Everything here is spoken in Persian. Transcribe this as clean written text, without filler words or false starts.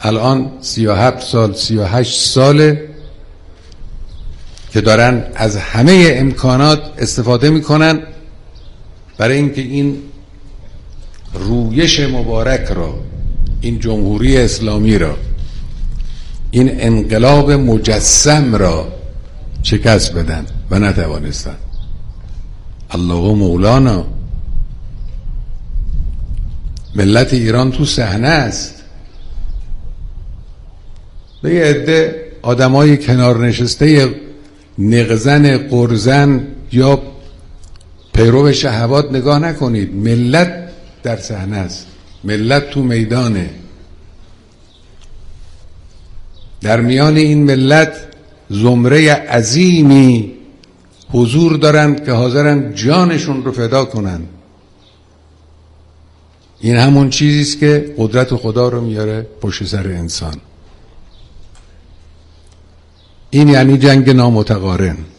الان 37 سال 38 ساله که دارن از همه امکانات استفاده میکنن برای اینکه این رویش مبارک را، این جمهوری اسلامی را، این انقلاب مجسم را شکست بدن و نتوانستن. الله مولانا. ملت ایران تو صحنه است. به یه عده آدمای کنار نشسته نغزن قرزن یا پیرو شهوات نگاه نکنید. ملت در صحنه است، ملت تو میدانه. در میان این ملت زمره عظیمی حضور دارند که حاضرن جانشون رو فدا کنن. این همون چیزیست که قدرت خدا رو میاره پشت سر انسان. این یعنی جنگ نامتقارن.